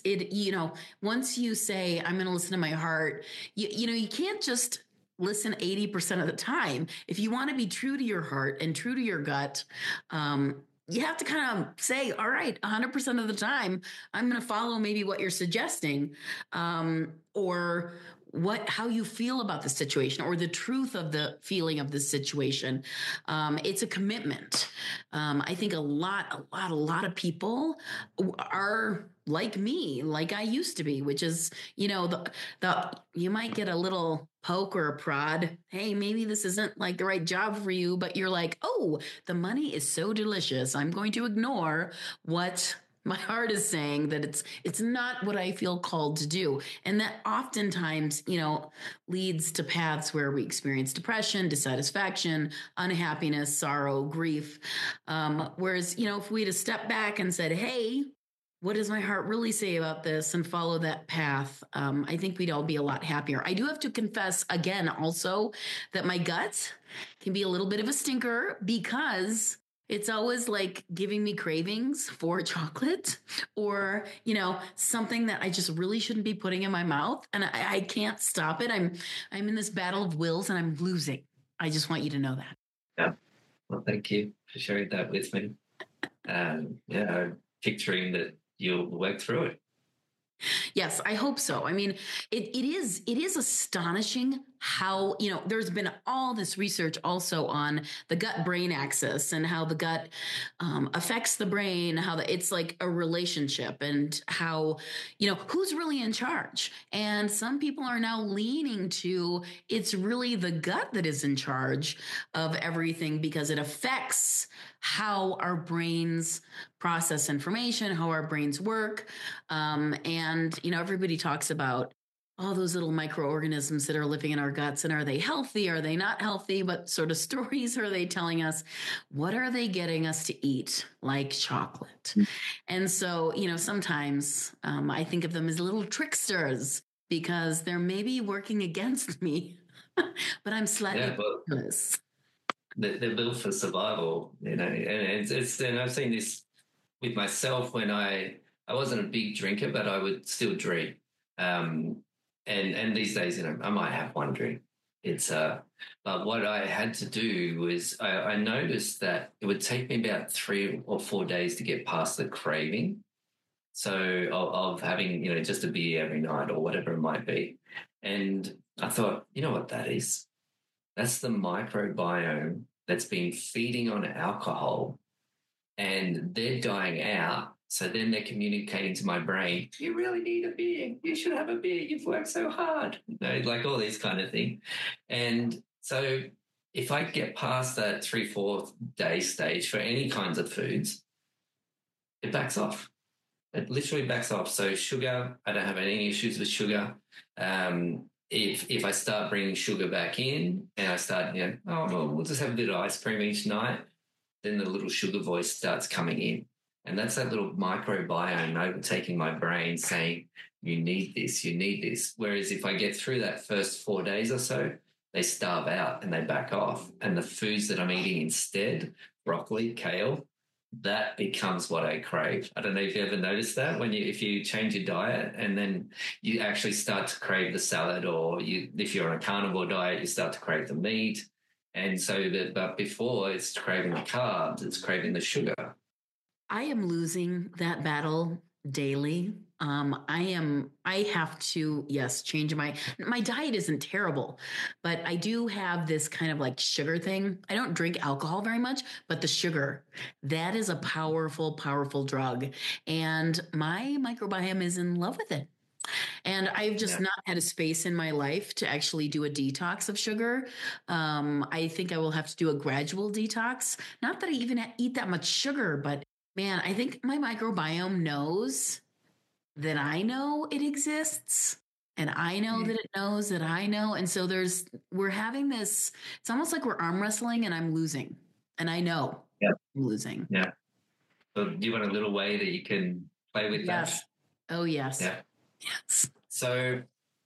Speaker 1: once you say, I'm going to listen to my heart, you can't just listen 80% of the time. If you want to be true to your heart and true to your gut, you have to kind of say, all right, 100% of the time, I'm going to follow maybe what you're suggesting, or how you feel about the situation, or the truth of the feeling of the situation. It's a commitment. I think a lot of people are like me, like I used to be, which is, you might get a little poke or a prod. Hey, maybe this isn't like the right job for you, but you're like, oh, the money is so delicious. I'm going to ignore what my heart is saying, that it's not what I feel called to do. And that oftentimes, leads to paths where we experience depression, dissatisfaction, unhappiness, sorrow, grief. Whereas, if we had to step back and said, hey, what does my heart really say about this, and follow that path, I think we'd all be a lot happier. I do have to confess again also that my gut can be a little bit of a stinker, because it's always like giving me cravings for chocolate or, something that I just really shouldn't be putting in my mouth. And I can't stop it. I'm in this battle of wills and I'm losing. I just want you to know that.
Speaker 2: Yeah. Well, thank you for sharing that with me. I'm picturing that you'll work through it.
Speaker 1: Yes, I hope so. I mean, it is astonishing how, there's been all this research also on the gut brain axis and how the gut affects the brain, it's like a relationship, and how, who's really in charge. And some people are now leaning to it's really the gut that is in charge of everything, because it affects how our brains process information, how our brains work. And, everybody talks about all those little microorganisms that are living in our guts, and are they healthy? Are they not healthy? What sort of stories are they telling us? What are they getting us to eat, like chocolate? And so, sometimes I think of them as little tricksters, because they're maybe working against me, but I'm slightly clueless.
Speaker 2: They're built for survival, and I've seen this with myself when I wasn't a big drinker, but I would still drink. And these days, I might have one drink. But what I had to do was I noticed that it would take me about 3 or 4 days to get past the craving. So of having, just a beer every night or whatever it might be. And I thought, you know what that is? That's the microbiome that's been feeding on alcohol, and they're dying out. So then they're communicating to my brain, you really need a beer. You should have a beer. You've worked so hard. Like all these kind of things. And so if I get past that 3-4 day stage for any kinds of foods, it backs off. It literally backs off. So sugar, I don't have any issues with sugar. If I start bringing sugar back in and I start, we'll just have a bit of ice cream each night, then the little sugar voice starts coming in. And that's that little microbiome overtaking my brain saying, you need this, you need this. Whereas if I get through that first 4 days or so, they starve out and they back off. And the foods that I'm eating instead, broccoli, kale, that becomes what I crave. I don't know if you ever noticed that if you change your diet and then you actually start to crave the salad, or if you're on a carnivore diet, you start to crave the meat. And so but before it's craving the carbs, it's craving the sugar.
Speaker 1: I am losing that battle daily. I have to, change my diet isn't terrible, but I do have this kind of like sugar thing. I don't drink alcohol very much, but the sugar, that is a powerful, powerful drug. And my microbiome is in love with it. And I've just not had a space in my life to actually do a detox of sugar. I think I will have to do a gradual detox. Not that I even eat that much sugar, but man, I think my microbiome knows that I know it exists, and I know that it knows that I know. And so we're having this, it's almost like we're arm wrestling and I'm losing, and I know I'm losing.
Speaker 2: Yeah. So do you want a little way that you can play with that?
Speaker 1: Yes. Oh, yes.
Speaker 2: Yeah.
Speaker 1: Yes.
Speaker 2: So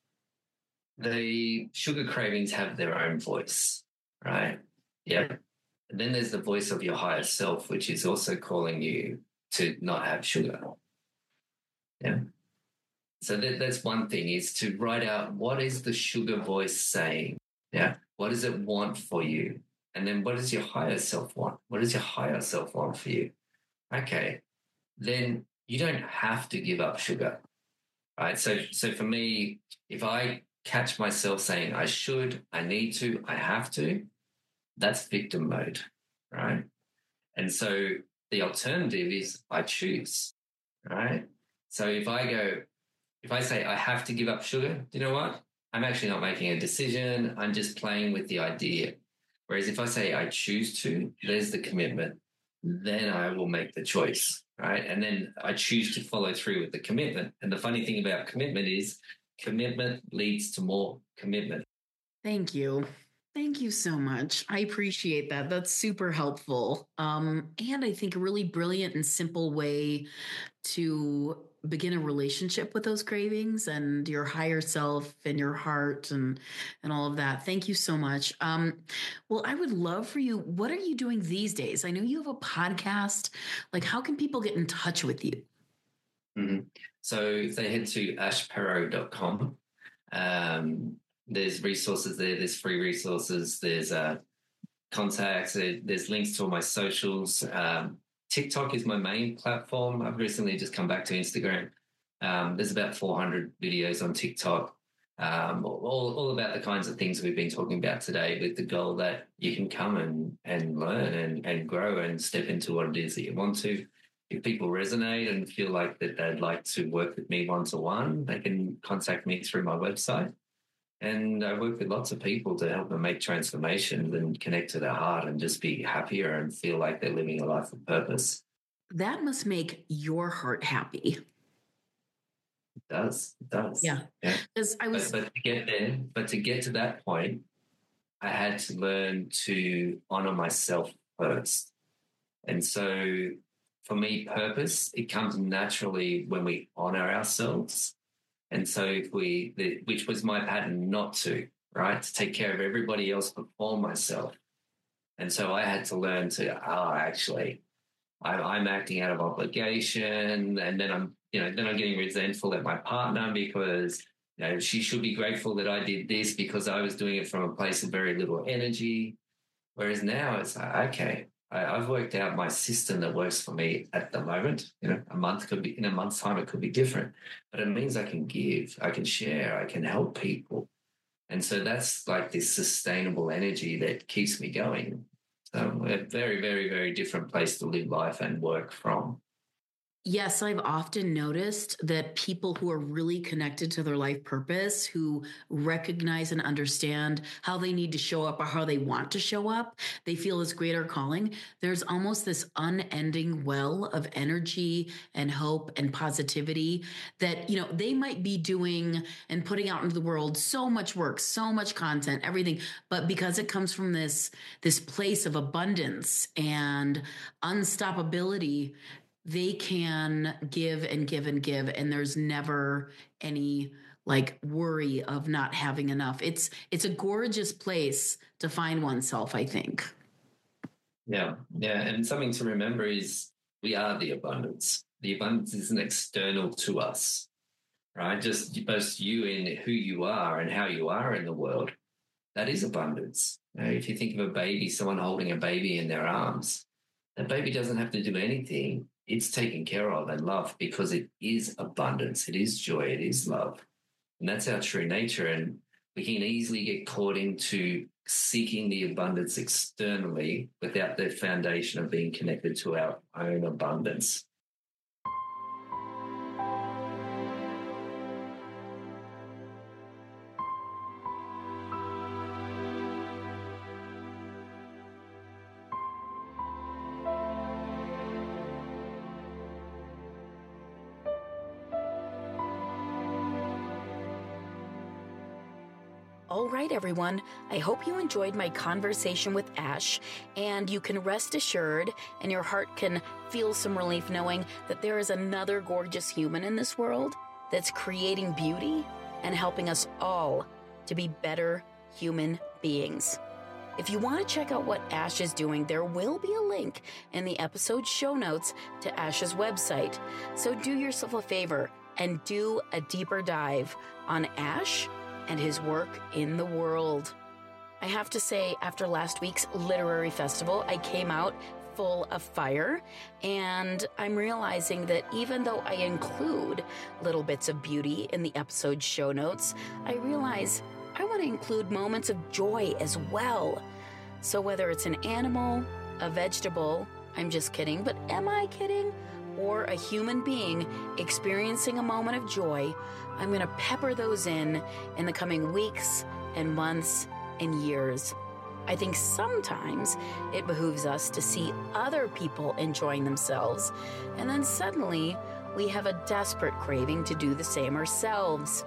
Speaker 2: the sugar cravings have their own voice, right? Yeah. And then there's the voice of your higher self, which is also calling you to not have sugar. Yeah. So that's one thing, is to write out, what is the sugar voice saying? Yeah. What does it want for you? And then what does your higher self want? What does your higher self want for you? Okay. Then you don't have to give up sugar, right? So for me, if I catch myself saying I should, I need to, I have to, that's victim mode, right? And so the alternative is I choose, right? So if I say I have to give up sugar, you know what? I'm actually not making a decision. I'm just playing with the idea. Whereas if I say I choose to, there's the commitment. Then I will make the choice, right? And then I choose to follow through with the commitment. And the funny thing about commitment is commitment leads to more commitment.
Speaker 1: Thank you. Thank you so much. I appreciate that. That's super helpful. And I think a really brilliant and simple way to begin a relationship with those cravings and your higher self and your heart and all of that. Thank you so much. Well, I would love for you. What are you doing these days? I know you have a podcast. Like, how can people get in touch with you?
Speaker 2: Mm-hmm. So if they head to ashperrow.com, there's resources there. There's free resources. There's contacts. There's links to all my socials. TikTok is my main platform. I've recently just come back to Instagram. There's about 400 videos on TikTok. all about the kinds of things we've been talking about today, with the goal that you can come and learn and grow and step into what it is that you want to. If people resonate and feel like that they'd like to work with me one-to-one, they can contact me through my website. And I work with lots of people to help them make transformations and connect to their heart and just be happier and feel like they're living a life of purpose.
Speaker 1: That must make your heart happy.
Speaker 2: It does.
Speaker 1: Yeah. Because
Speaker 2: But to get to that point, I had to learn to honor myself first. And so for me, purpose, it comes naturally when we honor ourselves. And so which was my pattern not to, right? To take care of everybody else before myself. And so I had to learn to, actually, I'm acting out of obligation. And then I'm getting resentful at my partner because, she should be grateful that I did this because I was doing it from a place of very little energy. Whereas now it's like, okay, I've worked out my system that works for me at the moment. In a month's time, it could be different, but it means I can give, I can share, I can help people. And so that's like this sustainable energy that keeps me going. So a very, very, very different place to live life and work from.
Speaker 1: Yes, I've often noticed that people who are really connected to their life purpose, who recognize and understand how they need to show up or how they want to show up, they feel this greater calling. There's almost this unending well of energy and hope and positivity that, they might be doing and putting out into the world so much work, so much content, everything. But because it comes from this place of abundance and unstoppability, they can give and give and give, and there's never any worry of not having enough. It's a gorgeous place to find oneself, I think.
Speaker 2: Yeah. And something to remember is we are the abundance. The abundance isn't external to us, right? Just you in who you are and how you are in the world. That is abundance. If you think of a baby, someone holding a baby in their arms, that baby doesn't have to do anything. It's taken care of and loved because it is abundance. It is joy. It is love. And that's our true nature. And we can easily get caught into seeking the abundance externally without the foundation of being connected to our own abundance.
Speaker 1: All right, everyone. I hope you enjoyed my conversation with Ash, and you can rest assured and your heart can feel some relief knowing that there is another gorgeous human in this world that's creating beauty and helping us all to be better human beings. If you want to check out what Ash is doing, there will be a link in the episode show notes to Ash's website. So do yourself a favor and do a deeper dive on Ash and his work in the world. I have to say, after last week's literary festival, I came out full of fire, and I'm realizing that even though I include little bits of beauty in the episode show notes, I realize I want to include moments of joy as well. So whether it's an animal, a vegetable, I'm just kidding, but am I kidding? Or a human being experiencing a moment of joy, I'm going to pepper those in the coming weeks and months and years. I think sometimes it behooves us to see other people enjoying themselves, and then suddenly we have a desperate craving to do the same ourselves.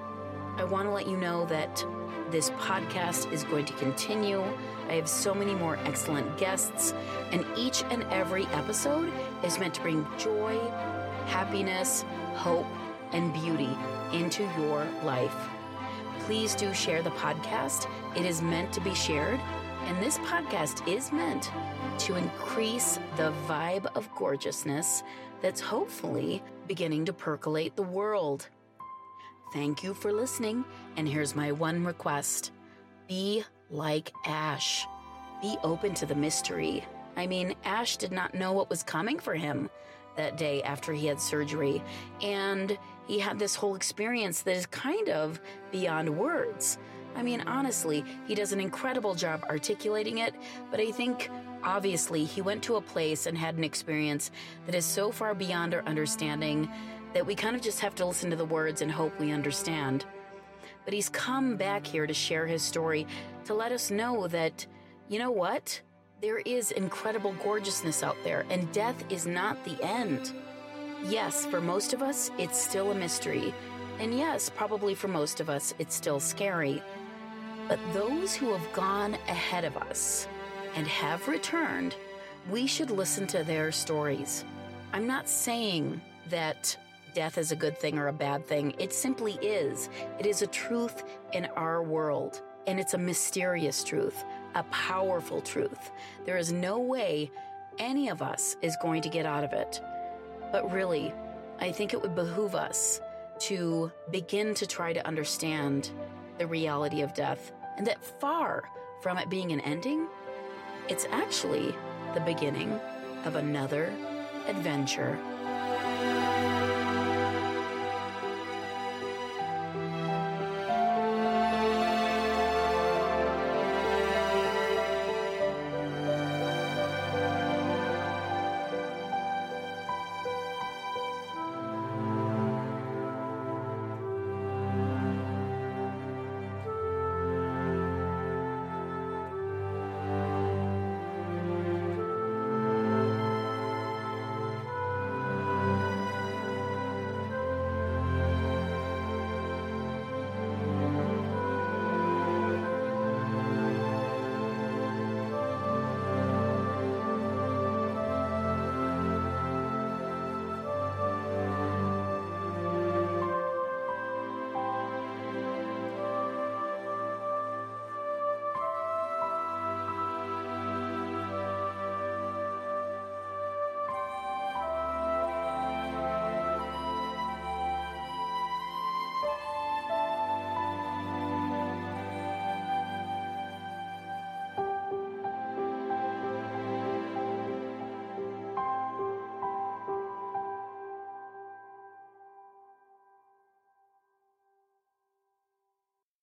Speaker 1: I want to let you know that this podcast is going to continue. I have so many more excellent guests, and each and every episode is meant to bring joy, happiness, hope, and beauty into your life. Please do share the podcast. It is meant to be shared, and this podcast is meant to increase the vibe of gorgeousness that's hopefully beginning to percolate the world. Thank you for listening, and here's my one request. Be like Ash. Be open to the mystery. I mean, Ash did not know what was coming for him that day after he had surgery, and he had this whole experience that is kind of beyond words. I mean, honestly, he does an incredible job articulating it, but I think, obviously, he went to a place and had an experience that is so far beyond our understanding that we kind of just have to listen to the words and hope we understand. But he's come back here to share his story, to let us know that, you know what? There is incredible gorgeousness out there, and death is not the end. Yes, for most of us, it's still a mystery. And yes, probably for most of us, it's still scary. But those who have gone ahead of us and have returned, we should listen to their stories. I'm not saying that death is a good thing or a bad thing. It simply is. It is a truth in our world, and it's a mysterious truth, a powerful truth. There is no way any of us is going to get out of it. But really, I think it would behoove us to begin to try to understand the reality of death, and that far from it being an ending, it's actually the beginning of another adventure